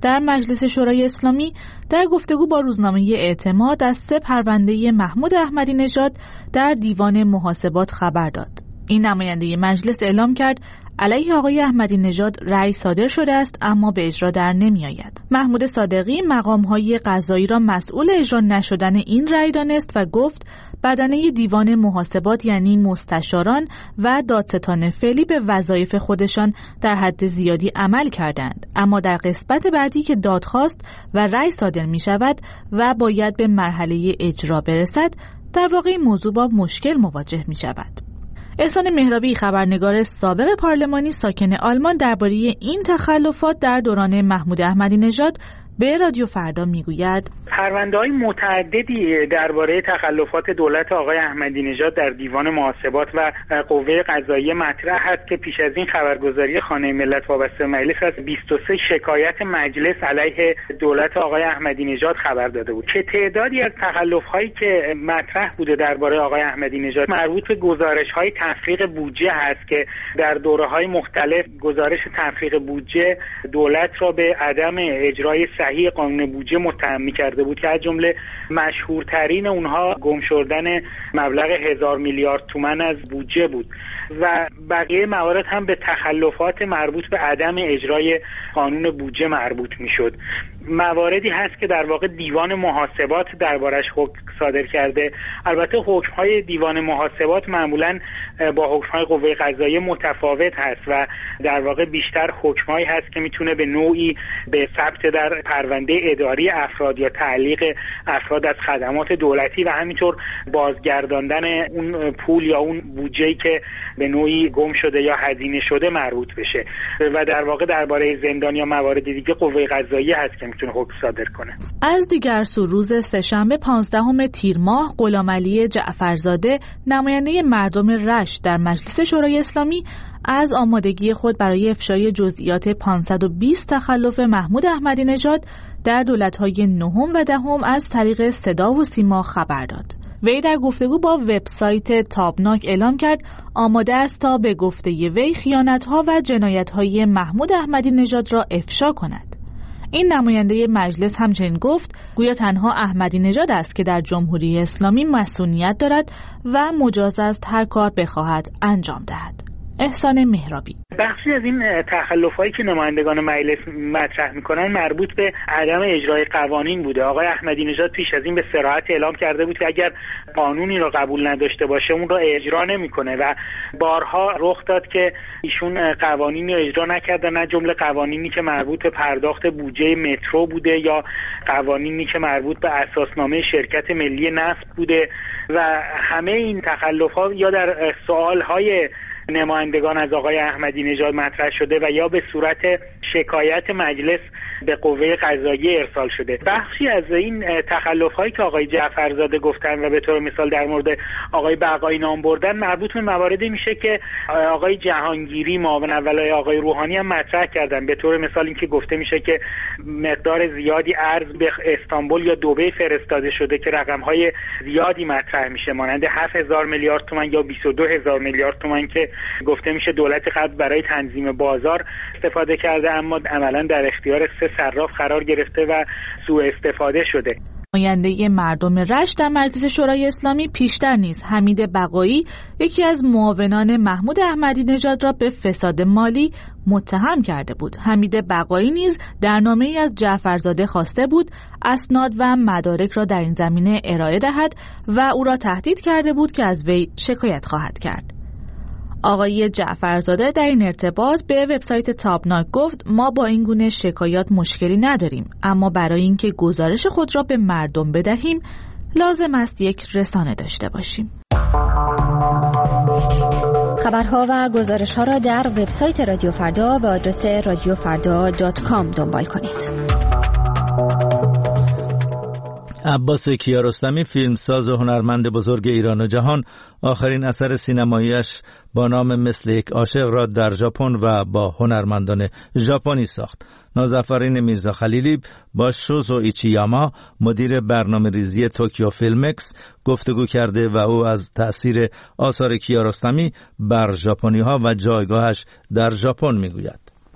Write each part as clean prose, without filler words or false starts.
در مجلس شورای اسلامی در گفتگو با روزنامه اعتماد از 3 پرونده محمود احمدی نژاد در دیوان محاسبات خبر داد. این نماینده مجلس اعلام کرد علیه آقای احمدی نژاد رأی صادر شده است اما به اجرا در نمی آید. محمود صادقی مقام‌های قضایی را مسئول اجرا نشدن این رأی دانست و گفت بدنه دیوان محاسبات یعنی مستشاران و دادستان فعلی به وظایف خودشان در حد زیادی عمل کردند، اما در قسمت بعدی که دادخواست و رأی صادر می شود و باید به مرحله اجرا برسد، در واقع این موضوع با مشکل مواجه می شود. احسان مهرابی خبرنگار سابق پارلمانی ساکن آلمان درباره این تخلفات در دوران محمود احمدی نژاد به رادیو فردا میگوید پرونده‌های متعددی درباره تخلفات دولت آقای احمدی نژاد در دیوان محاسبات و قوه قضاییه مطرح است که پیش از این خبرگزاری خانه ملت وابسته مجلس از 23 شکایت مجلس علیه دولت آقای احمدی نژاد خبر داده بود که تعدادی از تخلف‌هایی که مطرح بوده درباره آقای احمدی نژاد مربوط به گزارش‌های تفریغ بودجه هست که در دوره‌های مختلف گزارش تفریغ بودجه دولت را به عدم اجرای صحیح قانون بودجه متهم می‌کرده بود که از جمله مشهورترین اونها گم شدن مبلغ 1000 میلیارد تومان از بودجه بود و بقیه موارد هم به تخلفات مربوط به عدم اجرای قانون بودجه مربوط میشد. مواردی هست که در واقع دیوان محاسبات دربارش حکم صادر کرده. البته حکم‌های دیوان محاسبات معمولاً با حکم‌های قوه قضاییه متفاوت هست و در واقع بیشتر حکم‌هایی هست که میتونه به نوعی به ثبت در پرونده اداری افراد یا تعلیق افراد از خدمات دولتی و همینطور بازگرداندن اون پول یا اون بودجه‌ای که به نوعی گم شده یا هزینه شده مربوط بشه و در واقع درباره زندان یا موارد دیگه قوه قضاییه هست که میتونه حکم صادر کنه. از دیگر سو روز سه‌شنبه 15 تیر ماه غلامعلی جعفرزاده نماینده مردم رشت در مجلس شورای اسلامی از آمادگی خود برای افشای جزئیات 520 تخلف محمود احمدی نژاد در دولت‌های نهم و دهم از طریق صدا و سیما خبر داد. وی در گفتگو با وبسایت تابناک اعلام کرد آماده است تا به گفته وی خیانت‌ها و جنایت‌های محمود احمدی نژاد را افشا کند. این نماینده مجلس همچنین گفت گویا تنها احمدی نژاد است که در جمهوری اسلامی مسئولیت دارد و مجاز است هر کار بخواهد انجام دهد. احسان مهرابی بخشی از این تخلف‌هایی که نمایندگان مجلس مطرح می‌کنن مربوط به عدم اجرای قوانین بوده. آقای احمدی نژاد پیش از این به صراحت اعلام کرده بود که اگر قانونی را قبول نداشته باشه اون را اجرا نمی‌کنه و بارها رخ داد که ایشون قوانینی را اجرا نکردن، نه جمله قوانینی که مربوط به پرداخت بودجه مترو بوده یا قوانینی که مربوط به اساسنامه شرکت ملی نفت بوده و همه این تخلف‌ها یا در سوال‌های نمایندگان از آقای احمدی نژاد مطرح شده و یا به صورت شکایت مجلس به قوه قضاییه ارسال شده. بخشی از این تخلف‌هایی که آقای جعفرزاده گفتن و به طور مثال در مورد آقای بقایی نام بردن مربوط به مواردی میشه که آقای جهانگیری معاون اول آقای روحانی هم مطرح کردن. به طور مثال اینکه گفته میشه که مقدار زیادی ارز به استانبول یا دبی فرستاده شده که رقم‌های زیادی مطرح میشه مانند 7000 میلیارد تومان یا 22000 میلیارد تومان که گفته میشه دولت قبل برای تنظیم بازار استفاده کرده اما عملاً در اختیار 3 صراف قرار گرفته و سوء استفاده شده. نماینده مردم رشت در مجلس شورای اسلامی پیشتر نیز حمید بقایی یکی از معاونان محمود احمدی نژاد را به فساد مالی متهم کرده بود. حمید بقایی نیز در نامه‌ای از جعفرزاده خواسته بود اسناد و مدارک را در این زمینه ارائه دهد و او را تهدید کرده بود که از وی شکایت خواهد کرد. آقای جعفرزاده در این ارتباط به وبسایت تابناک گفت ما با این گونه شکایات مشکلی نداریم، اما برای اینکه گزارش خود را به مردم بدهیم لازم است یک رسانه داشته باشیم. خبرها و گزارش‌ها را در وبسایت رادیو فردا به آدرس radiofarda.com دنبال کنید. عباس کیارستمی فیلمساز و هنرمند بزرگ ایران و جهان آخرین اثر سینماییش با نام مثل یک عاشق را در ژاپن و با هنرمندان ژاپنی ساخت. نازافرین میرزا خلیلی با شوزو ایچیاما مدیر برنامه‌ریزی توکیو فیلمکس گفتگو کرده و او از تأثیر آثار کیارستمی بر ژاپنی‌ها و جایگاهش در ژاپن میگوید.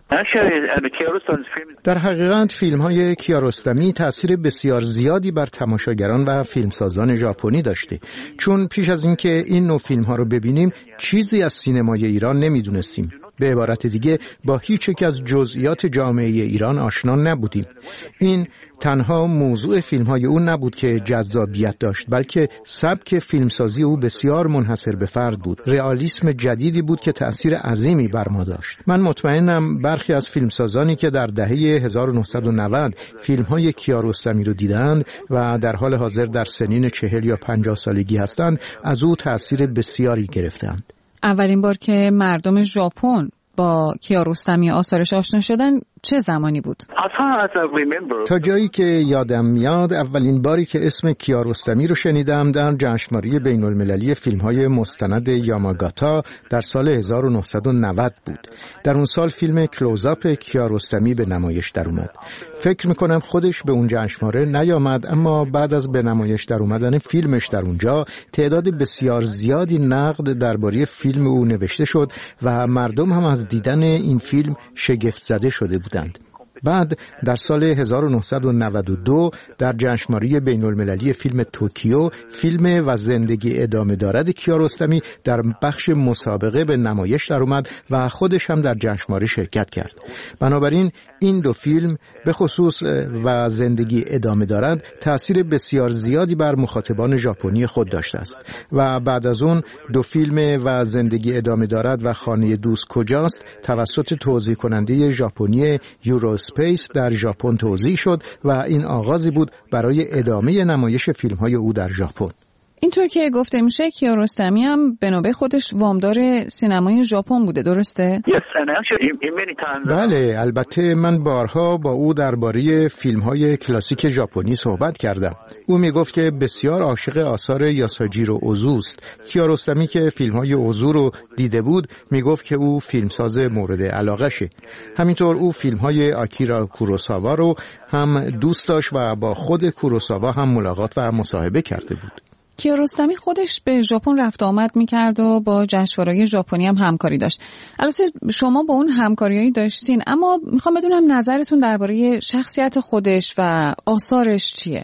در حقیقت فیلم‌های کیارستمی تأثیر بسیار زیادی بر تماشاگران و فیلمسازان ژاپنی داشته، چون پیش از اینکه این نوع فیلم‌ها رو ببینیم چیزی از سینمای ایران نمی‌دونستیم. به عبارت دیگه با هیچ یک از جزئیات جامعه ایران آشنا نبودیم. این تنها موضوع فیلم‌های او نبود که جذابیت داشت، بلکه سبک فیلمسازی او بسیار منحصر به فرد بود. رئالیسم جدیدی بود که تأثیر عظیمی بر ما داشت. من مطمئنم برخی از فیلمسازانی که در دهه 1990 فیلم‌های کیارستمی رو دیدند و در حال حاضر در سنین 40 یا 50 سالگی هستند، از او تأثیر بسیاری گرفتند. اولین بار که مردم ژاپن با کیارستمی آثارش آشنا شدن چه زمانی بود؟ تا جایی که یادم میاد اولین باری که اسم کیارستمی رو شنیدم در جشنواره بین‌المللی فیلم‌های مستند یاماگاتا در سال 1990 بود. در اون سال فیلم کلوزآپ کیارستمی به نمایش در اومد. فکر میکنم خودش به اون جشنواره نیامد، اما بعد از به نمایش در اومدن فیلمش در اونجا تعداد بسیار زیادی نقد درباره فیلم او نوشته شد و مردم هم از دیدن این فیلم شگفت زده شده بودند. بعد در سال 1992 در جشنواره بین‌المللی فیلم توکیو فیلم و زندگی ادامه دارد کیارستمی در بخش مسابقه به نمایش در اومد و خودش هم در جشنواره شرکت کرد. بنابراین این دو فیلم به خصوص و زندگی ادامه دارد تأثیر بسیار زیادی بر مخاطبان ژاپنی خود داشته است و بعد از اون دو فیلم و زندگی ادامه دارد و خانه دوست کجاست توسط توزیع کننده ژاپنی یوروسپیس در ژاپن توزیع شد و این آغازی بود برای ادامه نمایش فیلم‌های او در ژاپن. اینطور که گفته میشه کیارستمی هم به نوبه خودش وامدار سینمای ژاپن بوده، درسته؟ بله، البته من بارها با او درباره فیلم‌های کلاسیک ژاپنی صحبت کردم. او میگفت که بسیار عاشق آثار یاساجیرو اوزوست. کیارستمی که فیلم‌های اوزو رو دیده بود میگفت که او فیلمساز مورد علاقشه. همینطور او فیلم‌های آکیرا کوروساوا رو هم دوست داشت و با خود کوروساوا هم ملاقات و مصاحبه کرده بود. کیارستمی خودش به ژاپن رفت آمد میکرد و با جشنواره‌های ژاپنی هم همکاری داشت. البته شما با اون همکاریایی داشتین، اما میخوام بدونم نظرتون درباره شخصیت خودش و آثارش چیه؟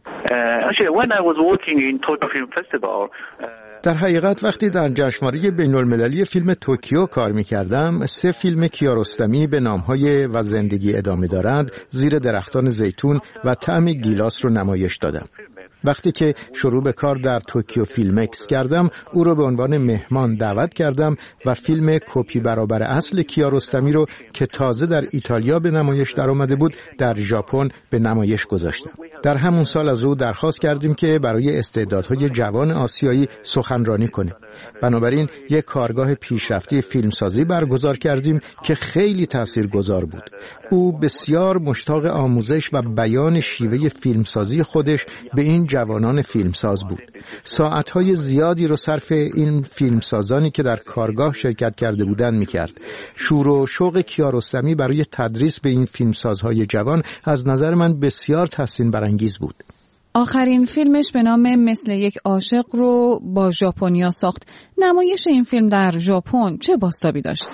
در حقیقت وقتی در جشنواره بین‌المللی فیلم توکیو کار می‌کردم، 3 فیلم کیارستمی به نام‌های و زندگی ادامه دارد، زیر درختان زیتون و طعم گیلاس رو نمایش دادم. وقتی که شروع به کار در توکیو فیلمکس کردم، او رو به عنوان مهمان دعوت کردم و فیلم کپی برابر اصل کیارستمی رو که تازه در ایتالیا به نمایش در آمده بود در ژاپن به نمایش گذاشتم. در همون سال از او درخواست کردیم که برای استعدادهای جوان آسیایی سخنرانی کنه. بنابراین یک کارگاه پیشرفته فیلمسازی برگزار کردیم که خیلی تاثیرگذار بود. او بسیار مشتاق آموزش و بیان شیوه فیلمسازی خودش به این جوانان فیلمساز بود. ساعتهای زیادی رو صرف این فیلمسازانی که در کارگاه شرکت کرده بودند میکرد. شور و شوق کیارستمی برای تدریس به این فیلمسازهای جوان از نظر من بسیار تحسین برانگیز بود. آخرین فیلمش به نام مثل یک عاشق رو با ژاپنیا ساخت. نمایش این فیلم در ژاپن چه بازتابی داشت؟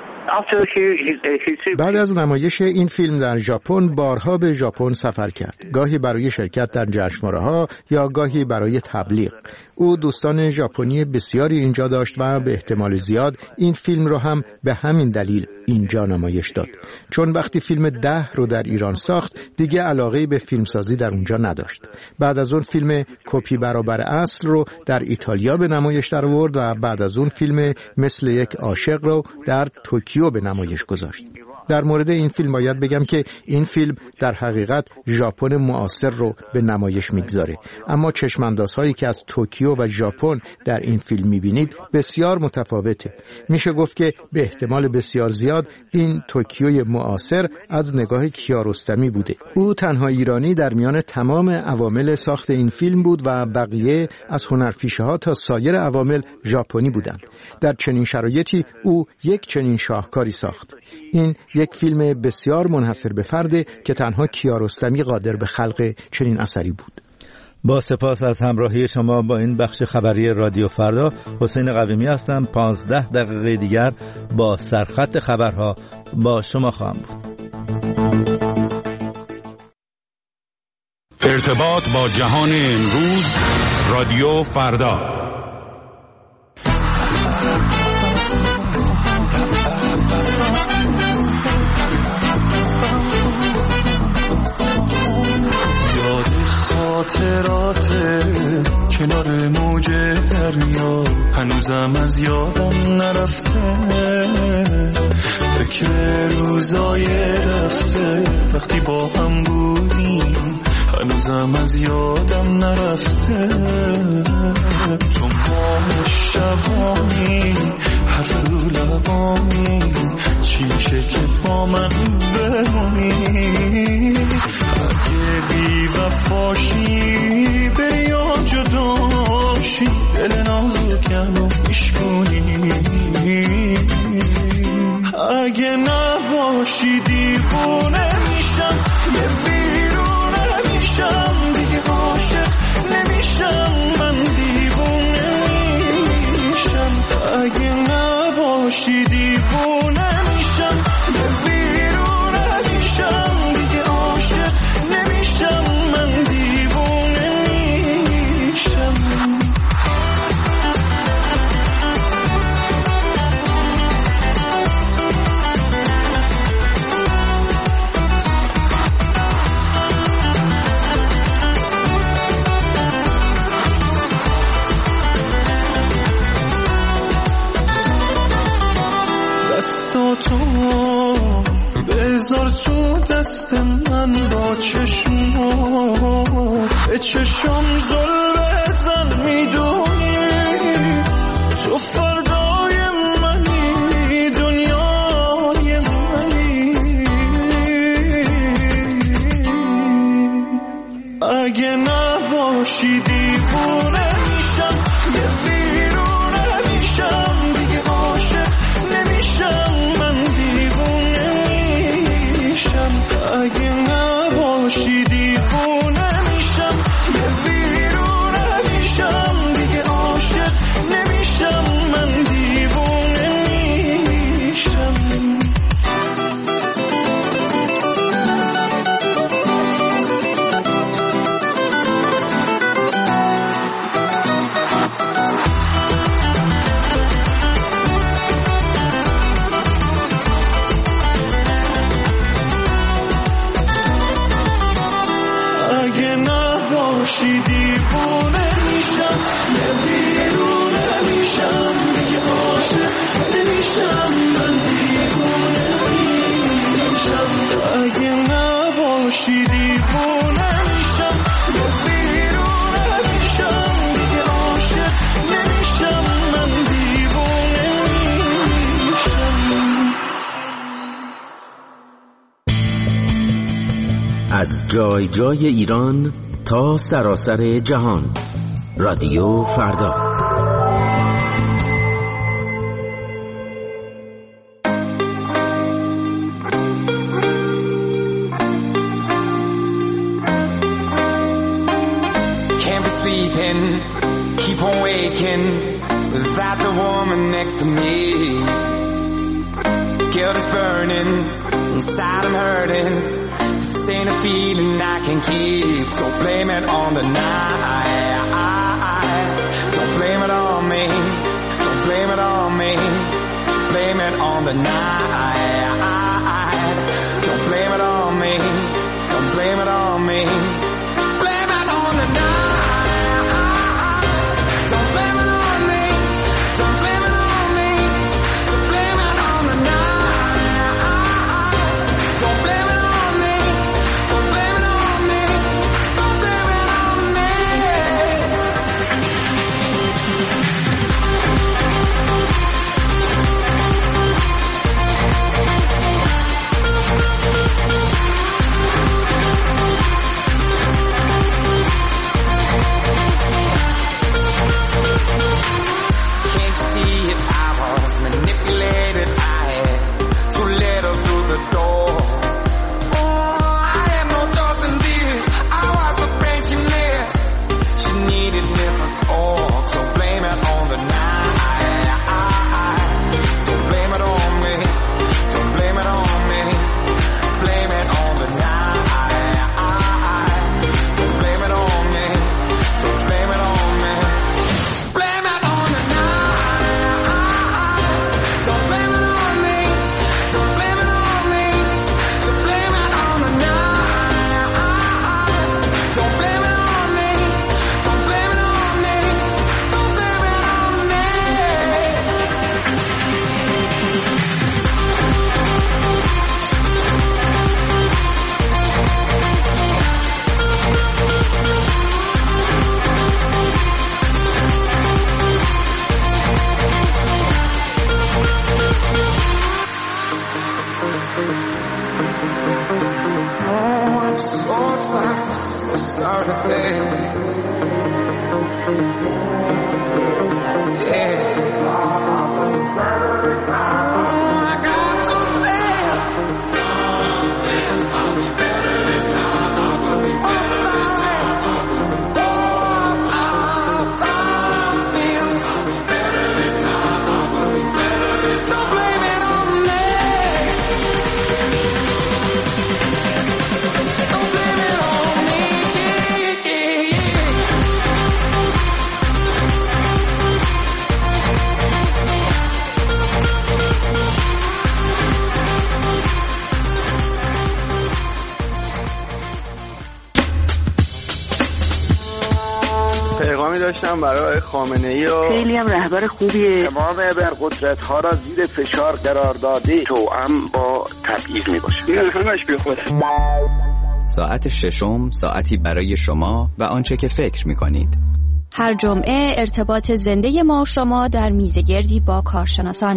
بعد از نمایش این فیلم در ژاپن بارها به ژاپن سفر کرد، گاهی برای شرکت در جشنواره‌ها یا گاهی برای تبلیغ. او دوستان ژاپنی بسیاری اینجا داشت و به احتمال زیاد این فیلم رو هم به همین دلیل اینجا نمایش داد، چون وقتی فیلم 10 رو در ایران ساخت دیگه علاقه به فیلمسازی در اونجا نداشت. بعد از اون فیلم کپی برابر اصل رو در ایتالیا به نمایش در آورد و بعد از اون فیلم مثل یک عاشق رو در توکیو به نمایش گذاشت. در مورد این فیلم باید بگم که این فیلم در حقیقت ژاپن معاصر رو به نمایش میگذاره، اما چشماندازهایی که از توکیو و ژاپن در این فیلم میبینید بسیار متفاوته. میشه گفت که به احتمال بسیار زیاد این توکیوی معاصر از نگاه کیارستمی بوده. او تنها ایرانی در میان تمام عوامل ساخت این فیلم بود و بقیه از هنرپیشه‌ها تا سایر عوامل ژاپنی بودند. در چنین شرایطی او یک چنین شاهکاری ساخت. این یک فیلم بسیار منحصر به فرده که تنها کیارستمی قادر به خلق چنین اثری بود. با سپاس از همراهی شما با این بخش خبری رادیو فردا. حسین قویمی هستم. 15 دقیقه دیگر با سرخط خبرها با شما خواهم بود. ارتباط با جهان امروز، رادیو فردا. یاد خاطرات کنار موج دریا هنوزم از یادم نرفته، فکر روزای رفته وقتی با هم بودیم هنوزم از یادم نرفته. تو ماه شبانی حرف رو لبانی چی میشه که با من بمونی؟ اگه بی وفاشی بری یا جداشی دل نازکم میشکنی، اگه نباشی دیوونه میشم، یه ویرونه میشم، دیگه عاشق نمیشم، من دیوونه میشم. اگه نباشی دیوونه میشم، یه ویرونه میشم، دیگه عاشق نمیشم، من دیوونه میشم. دستاتو بذار تو دست من، با چشمات به چشم زل بزن، میدونی تو فردای منی، دنیای منی. اگه نباشی دیوونه میشم، یه ویرونه میشم، دیگه عاشق نمیشم، من دیوونه میشم. اگه نباشی دیوونه میشم، یه ویرونه میشم، دیگه عاشق نمیشم، من دیوونه میشم. اگه نباشی دیوونه میشم، یه ویرونه میشم، دیگه عاشق نمیشم، من دیوونه میشم. اگه نباشی دیوونه میشم، یه ویرونه میشم، دیگه عاشق نمیشم، من دیوونه میشم. از جای جای ایران تا سراسر جهان، رادیو فردا. Can't be sleeping, keep on waking without the woman next to me. Guilt is burning, inside I'm hurting. This ain't a feeling I can keep, so blame it on the night. Don't blame it on me, don't blame it on me. Blame it on the night. Don't blame it on me, don't blame it on me. Blame it on the night. Don't blame it on me, don't blame it on me. Don't blame it on the night. Don't blame it on me, don't blame it on me. Don't blame it on me. to start a thing. داشتم برای خامنه‌ای و خیلی هم رهبر خوبیه. تمام ابرقدرت‌ها را زیر فشار قرار داده توأم با تبعیض میباشه. این همش بیخوده. ساعت ششم، ساعتی برای شما و آنچه که فکر میکنید. هر جمعه ارتباط زنده ما شما در میزگردی با کارشناسان.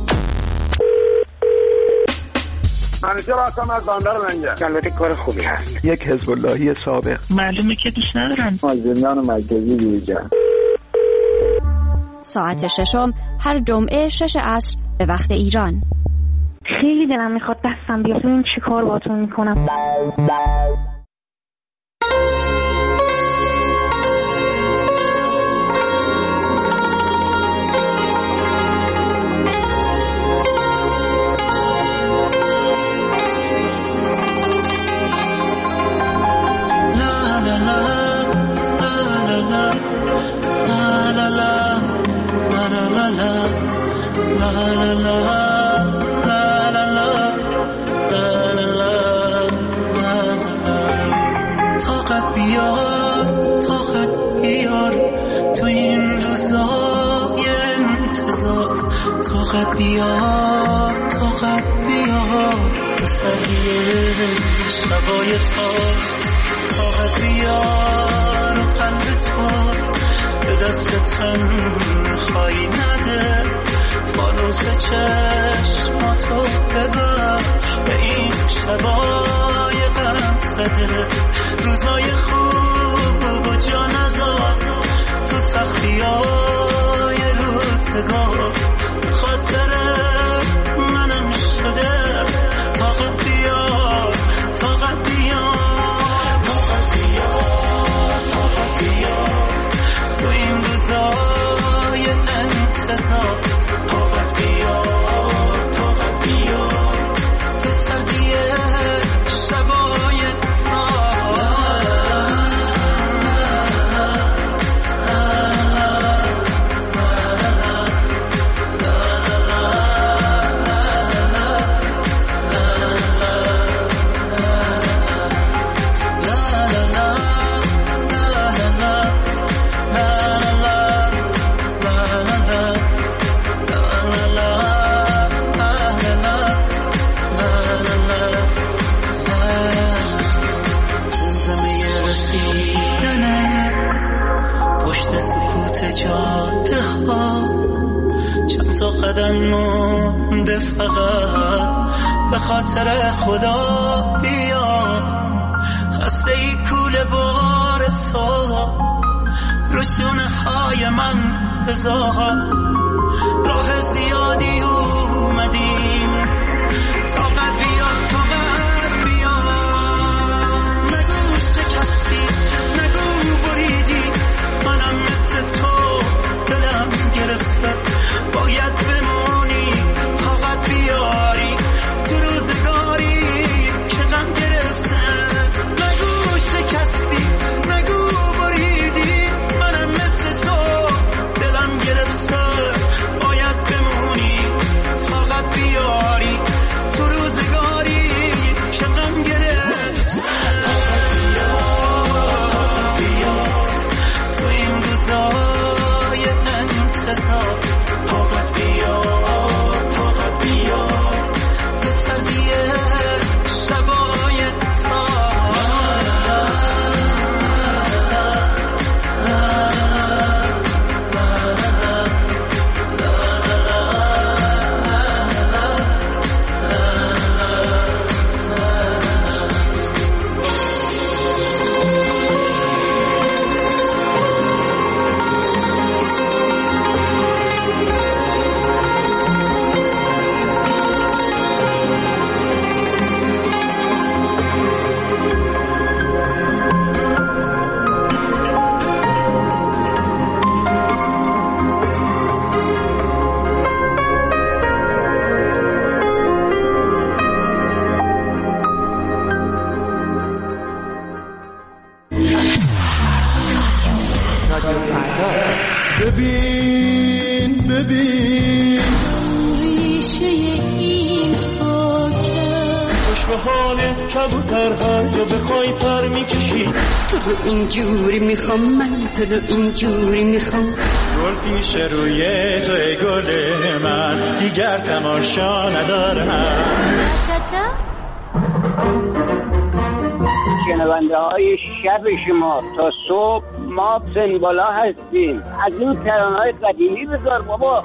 منیجر هستم از بندر منجر. البته کار خوبی هست. یک حزب اللهی سابق. معلومه که دوست ندارن. مازندران مرکزی دیجان. ساعت ششم هر جمعه 6 عصر به وقت ایران. خیلی دلم میخواد دستم بیاد ببینم چی کار باهاتون میکنم. طاقت بیار تو این روزای انتظار. طاقت بیار تو سریع شبای تار. طاقت بیار و قلب تو به دست تنهایی نده. فانوس چشماتو ببر به این شبای غم زده. روزای خوب و جا نذار تو سختیای روزگار. خاطر منم شده. طاقت بیار تو این روزای انتظار. طاقت بیار تو سردی شبای مونده فقط به خاطر خدا بیا. خسته ای کوله بار تو رو شونه های من بذار. راه زیادی اومدیم. طاقت بیا نگو شکستی نگو بریدی. منم مثل تو دلم گرفته باید بمونی. طاقت بیاری تو روزگاری که غم گرفته. نگو شکستی نگو بریدی. منم مثل تو دلم گرفته باید بمونی. طاقت بیاری تو روزگاری فردا. ببین ریشه این خاکه خوش به حال کبوتر هر جا بخوای پر میکشی. تو رو اینجوری میخوام من، تو رو اینجوری میخوام. گل پیش روی توی گل من، دیگر تماشا ندارم. شنونده های شب شما تا صبح ما سنبالا هستیم. از این ترانه‌های قدیمی بذار بابا.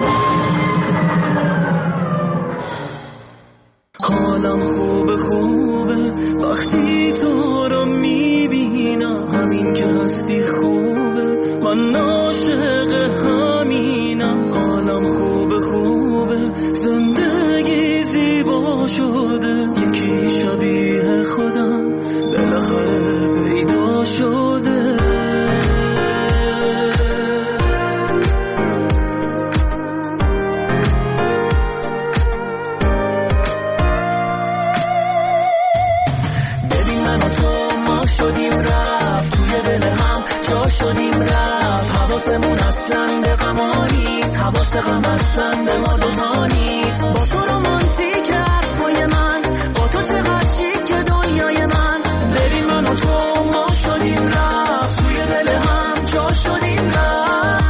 حالم خوبه وقتی تو رو میبینم. همین که هستی خوبه، من عاشق همینم. حالم خوبه زندگی زیبا شده. یکی شبیه خودم بالاخره پیدا شده. ببین من و تو ما شدیم رفت، توی دل هم جا شدیم رفت. حواسمون اصلا به غما نیست، حواس غم اصلا به ما دوتا نیست. با تو رومانتیک حرفای من، با تو چقدر شیک دنیای من. ببین من و تو ما شدیم رفت، توی دل هم جا شدیم رفت.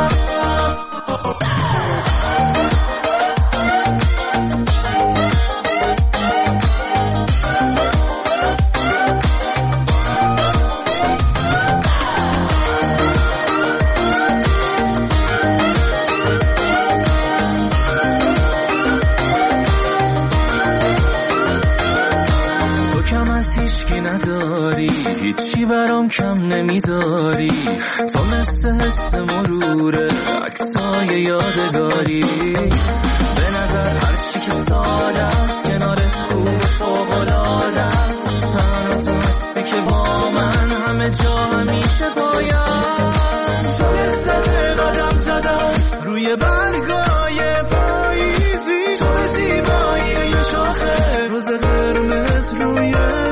هیچکی نداری، هیچی برام کم نمیذاری. تو مثل حس مروره، عکسای یادگاری. به نظر هرچی که ساده است کنارت خوب فوق‌العاده است. تنها تو هستی که با من همه جا همیشه باید. تو لذت قدم زدم روی برگای پاییزی. تو زیبایی یه شاخه روز قرمز روی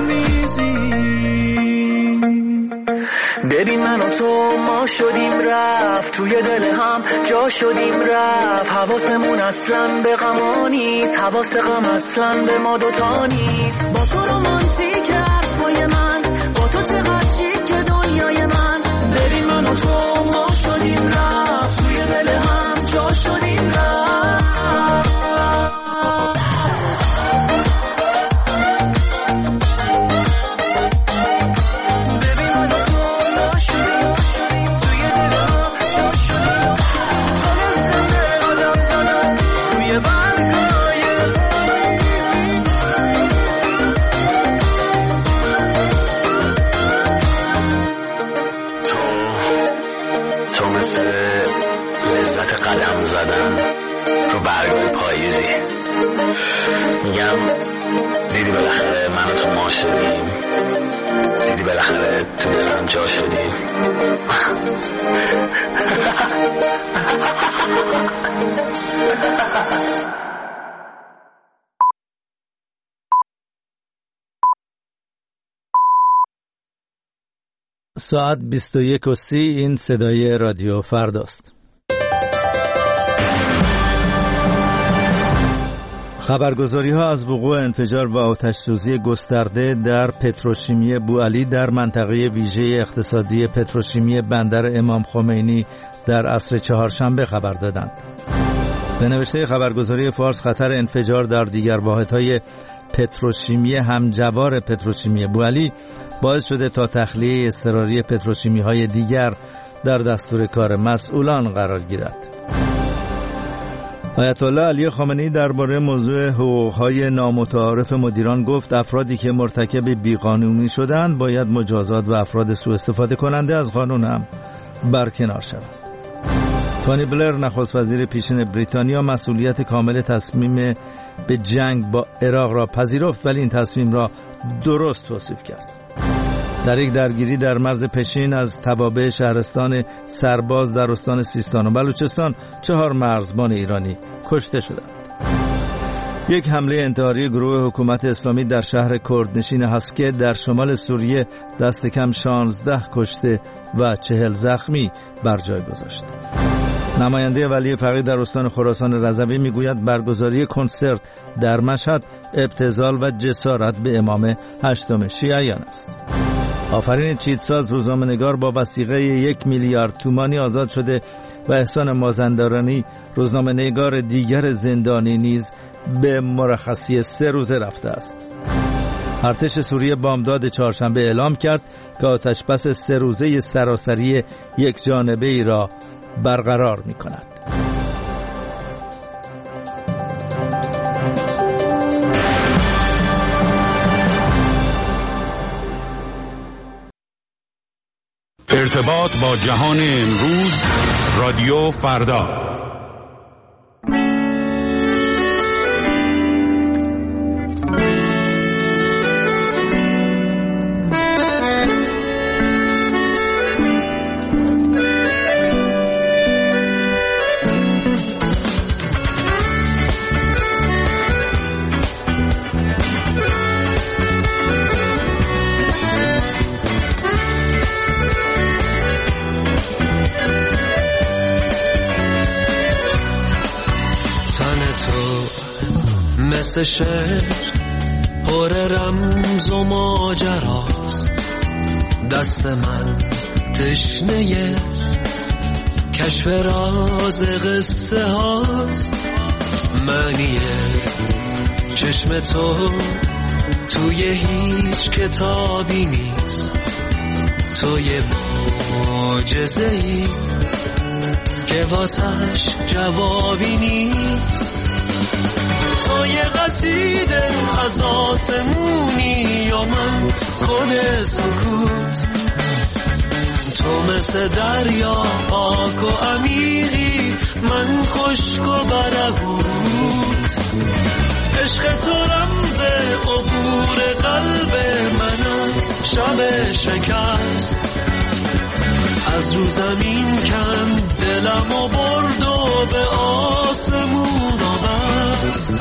ببین من و تو ما شدیم رفت، توی دل هم جا شدیم رفت. حواسمون اصلا به غما نیست، حواس غم اصلا به ما دوتا نیست. با تو رومانتیک حرفای من، با تو چقدر شیک دنیای من. ببین من و تو ما شدیم رفت، توی دل هم جا شدیم رفت. قدم زدن رو برگای پاییزی. میگم دیدی بالاخره من و تو ما شدیم، دیدی بالاخره تو دلم جا شدیم. ساعت 21:30 این صدای رادیو فرداست. خبرگزاری‌ها از وقوع انفجار و آتش‌سوزی گسترده در پتروشیمی بوعلی در منطقه ویژه اقتصادی پتروشیمی بندر امام خمینی در عصر چهارشنبه خبر دادند. به نوشته خبرگزاری فارس خطر انفجار در دیگر واحدهای پتروشیمی همجوار پتروشیمی بوعلی باعث شده تا تخلیه اضطراری پتروشیمی‌های دیگر در دستور کار مسئولان قرار گیرد. آیت الله علی خامنه‌ای درباره موضوع حقوق‌های نامتعارف مدیران گفت افرادی که مرتکب بیقانونی شدند باید مجازات و افراد سوء استفاده کننده از قانون هم برکنار شوند. تونی بلر نخست وزیر پیشین بریتانیا مسئولیت کامل تصمیم به جنگ با عراق را پذیرفت ولی این تصمیم را درست توصیف کرد. در یک درگیری در مرز پشین از توابع شهرستان سرباز در استان سیستان و بلوچستان 4 مرزبان ایرانی کشته شدند. یک حمله انتحاری گروه حکومت اسلامی در شهر کردنشین هسکه در شمال سوریه دست کم 16 کشته و 40 زخمی بر جای گذاشت. نماینده ولی فقیه در استان خراسان رضوی میگوید برگزاری کنسرت در مشهد ابتذال و جسارت به امام 8 شیعیان است. آفرین چیتساز روزنامه‌نگار با وثیقه 1 میلیارد تومانی آزاد شده و احسان مازندرانی روزنامه‌نگار دیگر زندانی نیز به مرخصی 3 روزه رفته است. ارتش سوریه بامداد چهارشنبه اعلام کرد که آتشبس 3 روزه سراسری یک جانبه ای را برقرار می کند. ارتباط با جهان امروز، رادیو فردا. مثل شعر پر رمز و ماجراست، دست من تشنه کشف راز قصه هاست. معنی چشم تو توی هیچ کتابی نیست، تو یه معجزه‌ای که واسش جوابی نیست. تو یه قصیده از آسمونی یا من خود سکوت، تو مثل دریا پاک و عمیقی، من خشک و برهوت. عشق تو رمز عبور قلب من است، شب شکست از رو زمین کند دلم و برد و به آسمون آورد.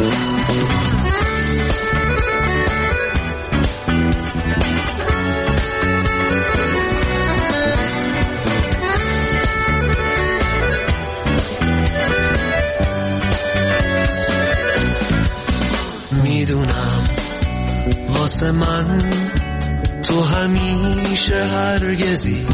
میدونم واسه من تو همیشه هرگزی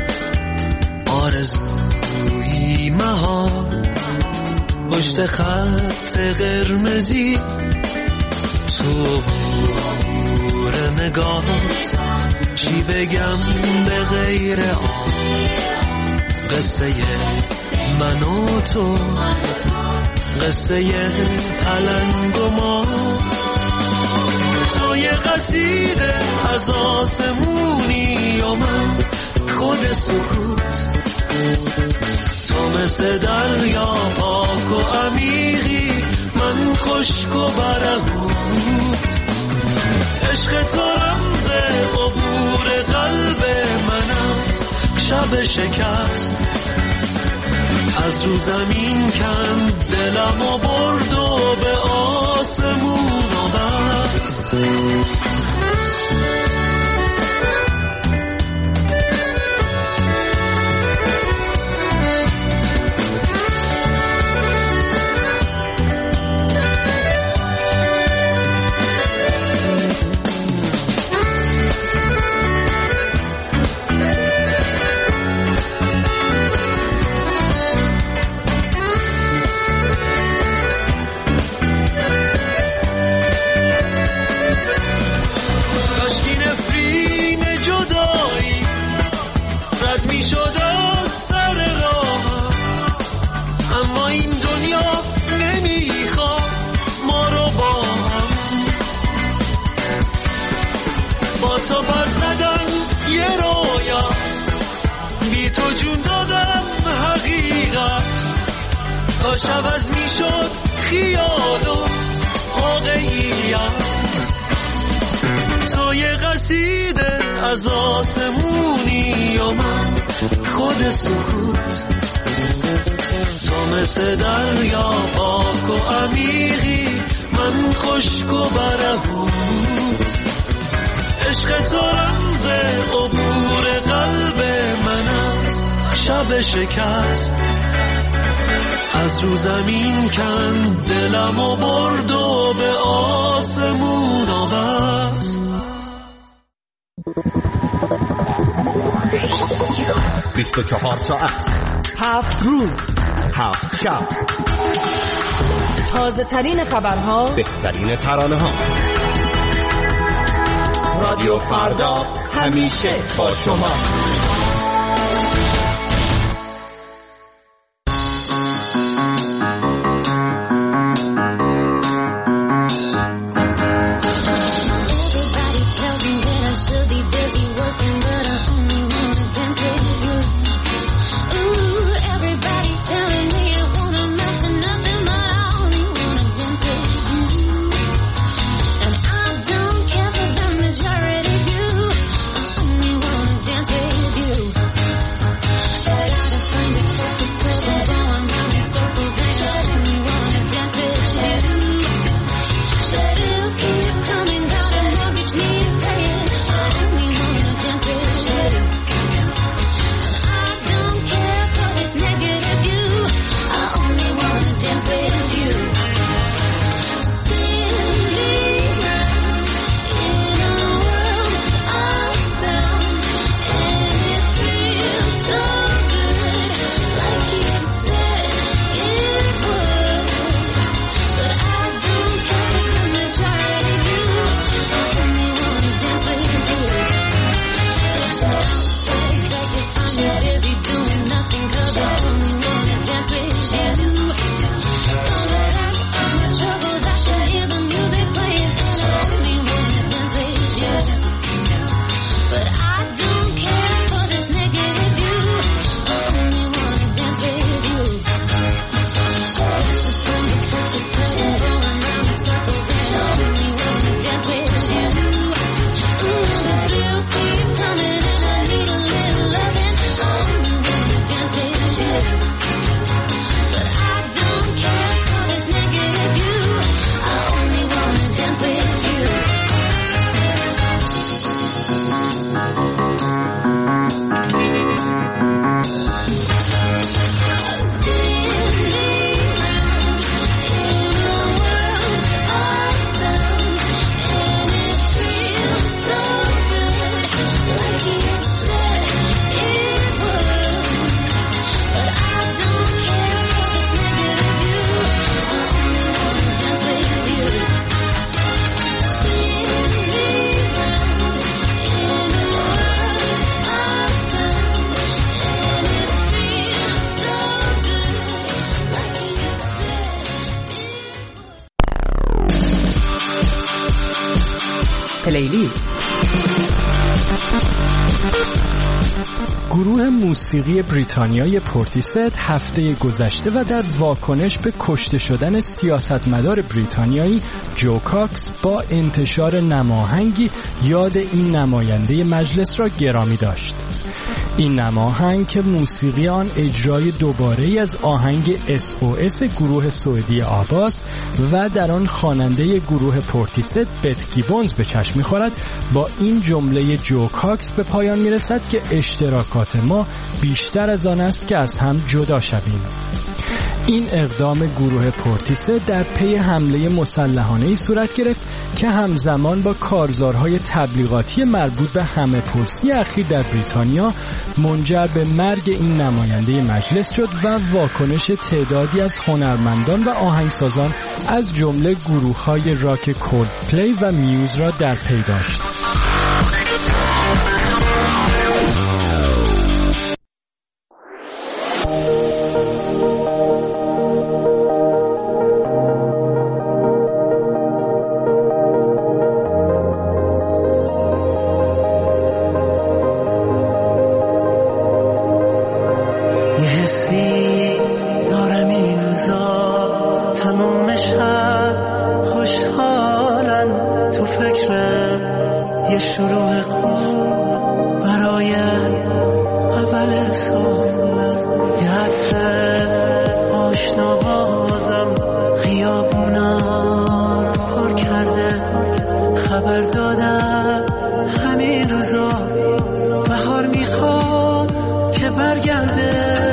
آرزویی مهار پشت خط قرمزی، تو بور نگات چی بگم به غیر آن قصه من و تو، قصه پلنگ و ما. تو یه قصیده از آسمونی و من خود سکوت، تو مثل دریا پاک و عمیقی، من خشک و برهوت. عشق تو رمز عبور قلب من است، شب شکست از رو زمین کند دلم و برد و به آسمون آورد. تو بر زدن یه رویاست، بی تو جون دادم حقیقت، تا شب از میشد خیال و واقعیت. تو یه قصیده از آسمونی و من خود سکوت، تو مثل دریا پاک و عمیقی، من خشک و برهوت. عشق تو رمز عبور قلب من لب شکست، از رو زمین کند دلم و برد و به آسمون آبست. 24 ساعت، 7 روز، 7 شب، تازه ترین خبرها، بهترین ترانه ها. رادیو فردا همیشه با شما. پلیلیست. گروه موسیقی بریتانیای پورتیست هفته گذشته و در واکنش به کشته شدن سیاستمدار بریتانیایی جو کاکس با انتشار نماهنگی یاد این نماینده مجلس را گرامی داشت. این نماهنگ که موسیقی آن اجرای دوباره از آهنگ SOS گروه سوئدی آباست و در آن خواننده گروه پورتیست بت گیبونز به چشم می‌خورد، با این جمله جو کاکس به پایان می‌رسد که اشتراکات ما بیشتر از آن است که از هم جدا شویم. این اقدام گروه پورتیسه در پی حمله مسلحانه‌ای صورت گرفت که همزمان با کارزارهای تبلیغاتی مربوط به همه‌پرسی اخیر در بریتانیا منجر به مرگ این نماینده مجلس شد و واکنش تعدادی از هنرمندان و آهنگسازان از جمله گروه‌های راک کولدپلی و میوز را در پی داشت. بهار میخواد که برگرده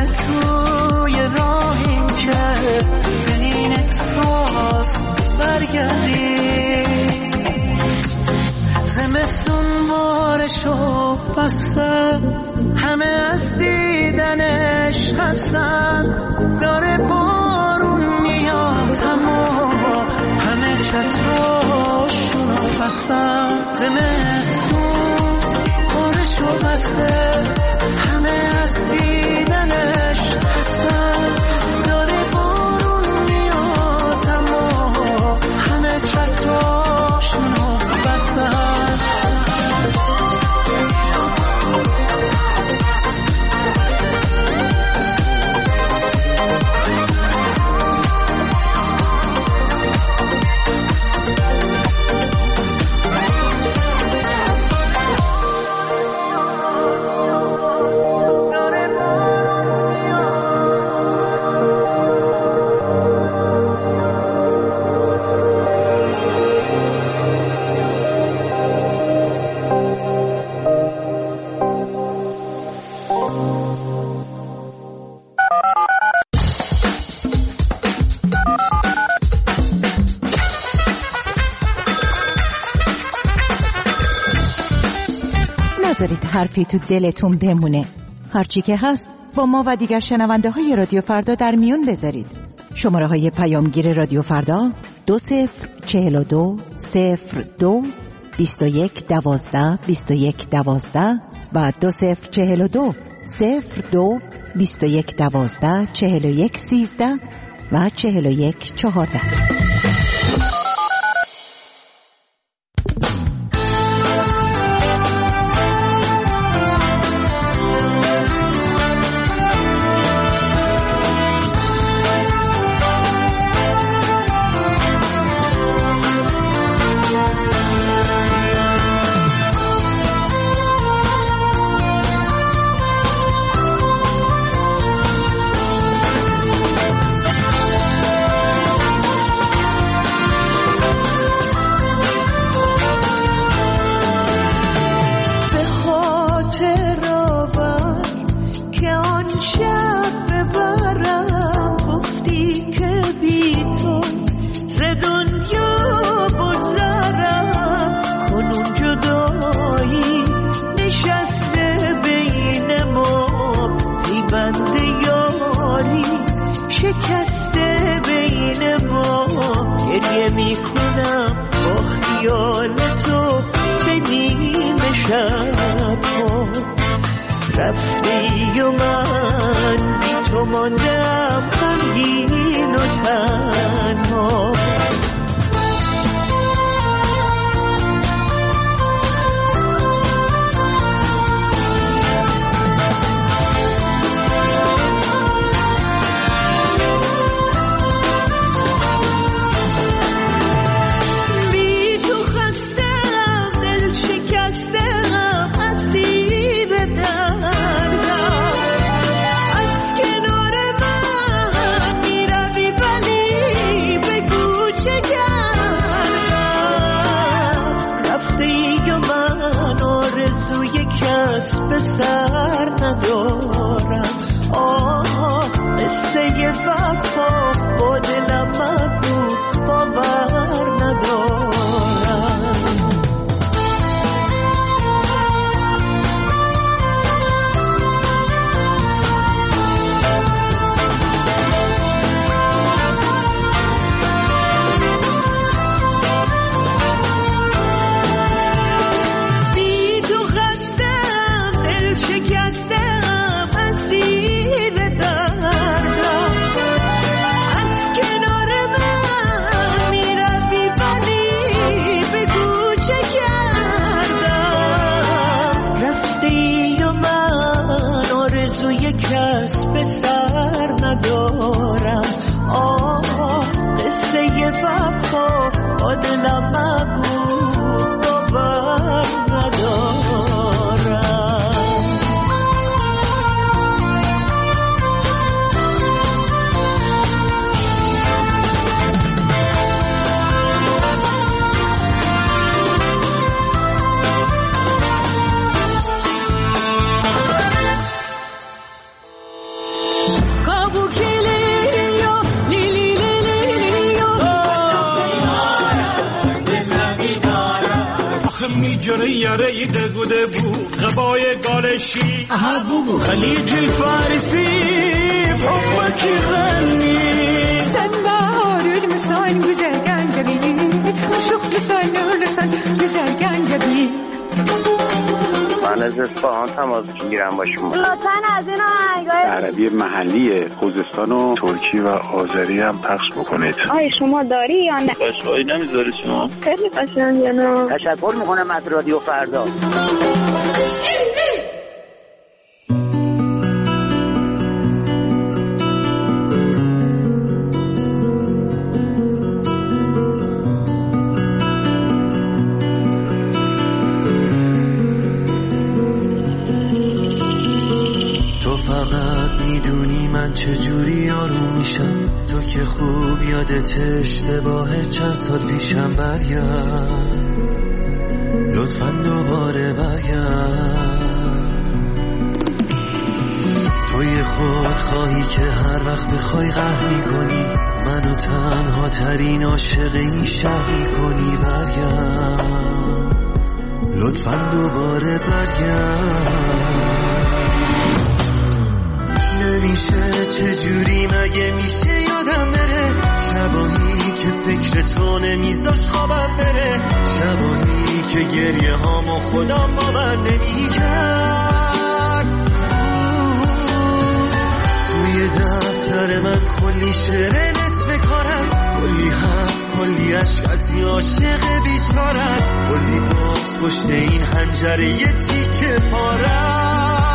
توی راهیم که به این احساس برگردی. زمستون بارشو بسته، همه از دیدنش خستن، داره بارون میاد اما همه چتراشونو بستن. زمستون بارشو بسته، همه از دیدنش خستن، داره بارون میاد اما همه چتراشونو بستن. نذارید حرفی تو دلتون بمونه. هرچی که هست با ما و دیگر شنونده های رادیو فردا در میون بذارید. شماره های پیامگیر رادیو فردا 2042 02 21 12 21 12 و 2042 02 21 12 41 13 و 41 14. رفتی و من بی تو ماندم غمگین و تنها. از کنار من جره یاره دگوده بو غبای گالشی خلیج فارسی حبکی غنی sen baharül müsan güzel gencebi aşık müsan ölürsen güzel gencebi من از اصفهان تماس میگیرم با شما. لطفاً از این آهنگای عربی محلی خوزستان و ترکی و آذری هم پخش بکنید. آیا شما داری یا نه؟ قشقایی نمیذاری شما؟ خیلی قشنگه نه. تشکر میکنم از رادیو فردا. من چجوری آروم میشم تو که خوب یادت اشتباه چند سال پیشم برگرد لطفاً دوباره برگرد توی خود خواهی که هر وقت بخوای قهر میکنی منو تنها ترین عاشق این شهر میکنی برگرد لطفاً دوباره برگرد نمیشه چجوری مگه میشه یادم بره شبایی که فکر تو نمیذاش خوابم بره شبایی که گریه هامو خودم باور نمیکرد توی دفتر من کلی شعر نصف کار است کلی حرف کلی عشق از یه عاشق بیچاره است کلی باز پشت این حنجره یه تیکه پاره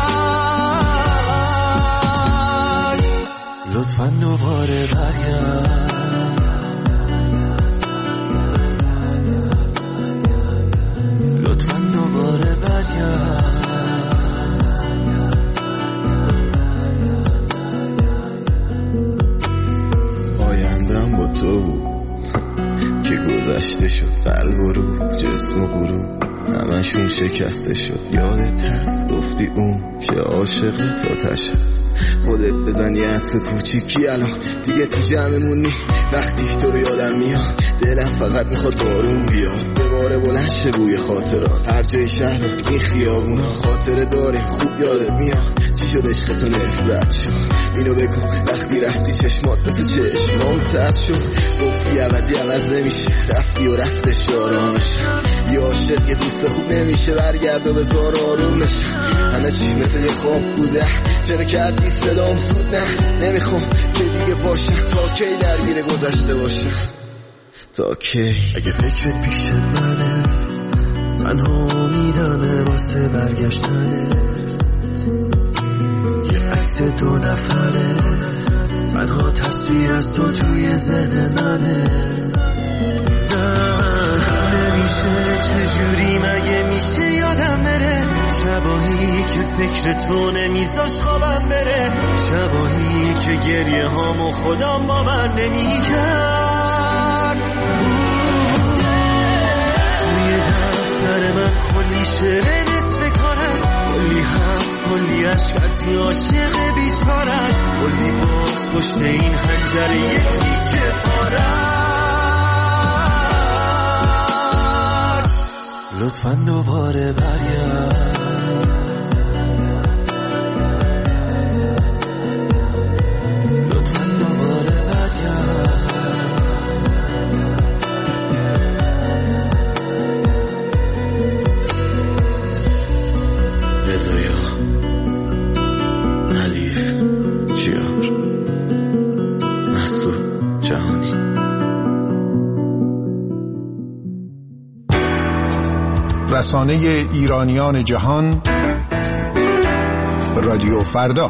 لطفاً دوباره برگرد لطفاً دوباره برگرد آیندم با تو بود که گذشته شد قلب و روح جسم و غروب همشون شکسته شد یادت هست گفتی اون که عاشق تاتش هست خودت بزن یه عطس کوچیکی الان دیگه تو جمعمونی وقتی تو رو یادم میاد دلم فقط میخواد بارون بیاد دوباره بلند شه بوی خاطرات هر جای شهر این خیابونا خاطره داریم خوب یادت میاد چی شد عشقتو نفرت شد اینو بگو وقتی رفتی چشمات مثل چشمام ترد شد گفتی عوضی عوض نمیشه رفتی و رفتش آرامش یه عاشق یه دوست خوب نمیشه برگرد و بذار آرومش همه چی مثل یه خواب بوده چرا کردی صدام سود نه نمیخوام که دیگه باشم تا کی درگیر گذشته باشم تا کی اگه فکرت پیش منه تنها امیدمه واسه برگشتنت یه عکس دو نفره تنها تصویر از تو توی ذهن منه نمیشه چجوری مگه میشه یادم بره شبایی که فکر تو نمیذاش خوابم بره شبایی که گریه هامو خودم باور نمیکرد توی دفتر من کلی شعر نصف کار است کلی حرف کلی عشق از یه عاشق بیچاره است کلی باز پشت این حنجره یه تیکه پاره لطفاً دوباره برگرد لطفاً دوباره برگرد رضایا حلیف جیار مسعود جهانی رسانه ایرانیان جهان رادیو فردا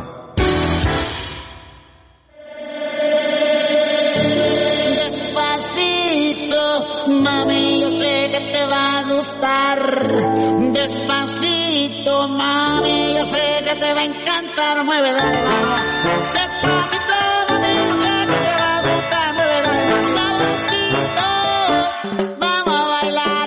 Despacito, mami, yo sé que te va a gustar. Despacito, mami, yo sé que te va a encantar. Mueve la mano. Despacito, mami, yo sé que te va a gustar. Mueve la mano. Suavecito, vamos a bailar.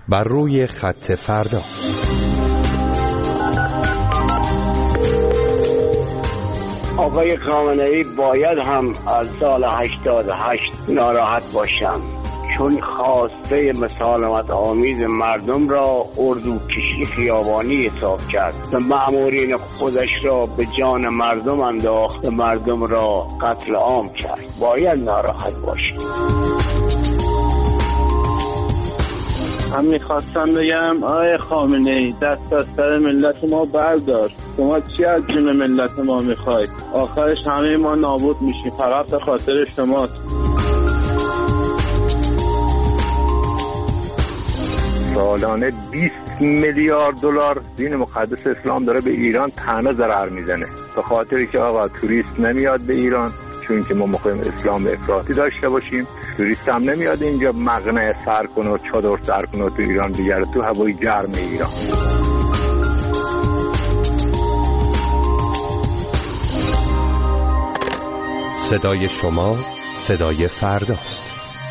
بر روی خط فردا. آقای خامنه‌ای باید هم از سال 88 ناراحت باشم، چون خواسته مسالمت آمیز مردم را اردوکشی خیابانی حساب کرد و مأمورین خودش را به جان مردم انداخت و مردم را قتل عام کرد. باید ناراحت باشیم. من میخواستم بگم آقای خامنه‌ای دست از سر ملت ما بردار. شما چی از جون ملت ما میخواید؟ آخرش همه ما نابود میشیم، فقط به خاطر شماست. سالانه 20 میلیارد دلار دین مقدس اسلام داره به ایران تنها ضرر میزنه، به خاطری که آقا توریست نمیاد به ایران، چون که ما میخوایم اسلام افراطی داشته باشیم. توریست هم نمیاد اینجا مقنعه سر کنه و چادر سر کنه و تو ایران بگره تو هوای گرم ایران. صدای شما صدای فرداست.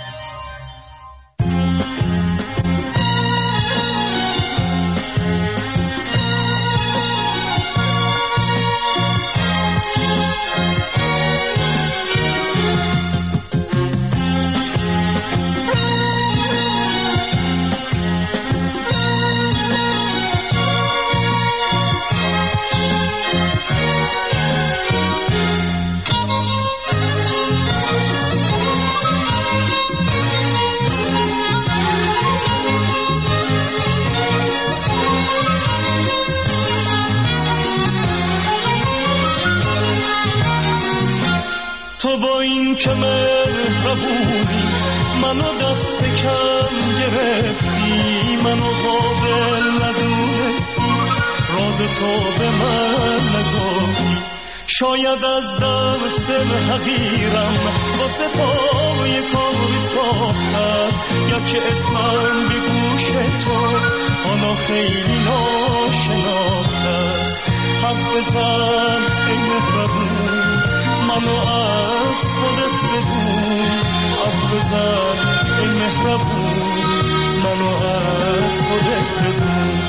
تو با این که مهربونی منو دست کم گرفتی، منو قابل ندونستی، راز تو به من نگفتی. شاید از دست حقیرم واسه تو یک کاری ساخت است، گرچه اسمم به گوش تو حالا خیلی ناشناخت است. حرف بزن ای مهربون، منو از خودت بدون. حرف بزن ای مهربون، منو از خودت بدون.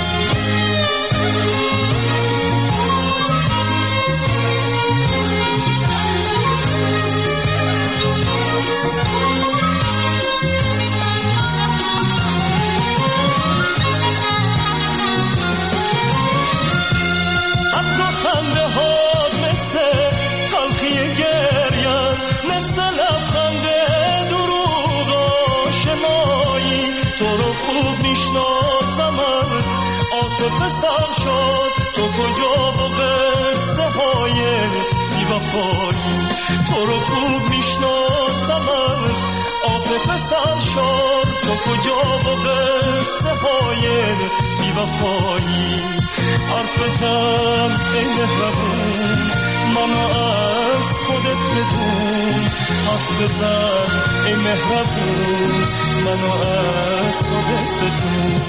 حتی خنده ها مثل تلخی گریه است، مثل لبخند دروغ آشنایی. تو رو خوب میشناسم از عاطفه سر شد، تو کجا و قصه های بی‌وفایی. تو رو خوب میشناسم از عاطفه سر شد، تو کجا و قصه های بی‌وفایی. حرف بزن ای مهربون، منو از خودت بدون. حرف بزن ای مهربون، منو از خودت بدون.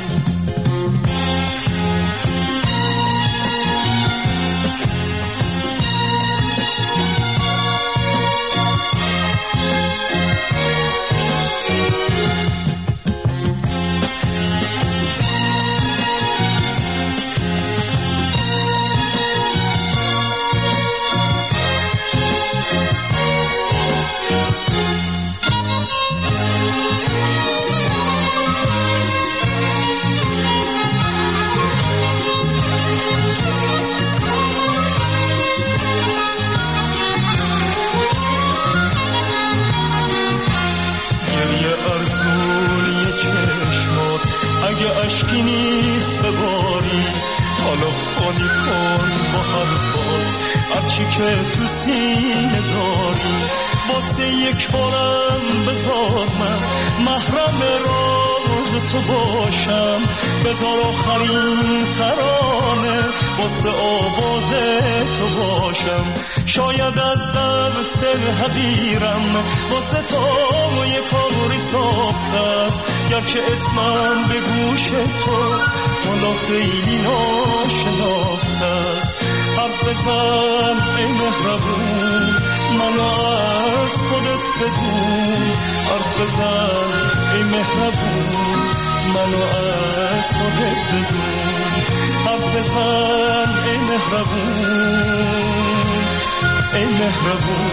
اگه اشکی نیست بباری، حالا خالی کن با حرفات هرچی که تو سینه داری. واسه یک بارم بذار من محرم راز تو باشم، بذار آخرین ترانه واسه آواز تو باشم. شاید از دست حقیرم واسه تو یک کاری ساخت است، گرچه اسمم به گوش تو حالا خیلی ناشناخت است. حرف بزن ای مهربون، منو از خودت بدون. حرف بزن ای مهربون، منو از خودت بدون، حرف بزن ای مهربون، ای مهربون.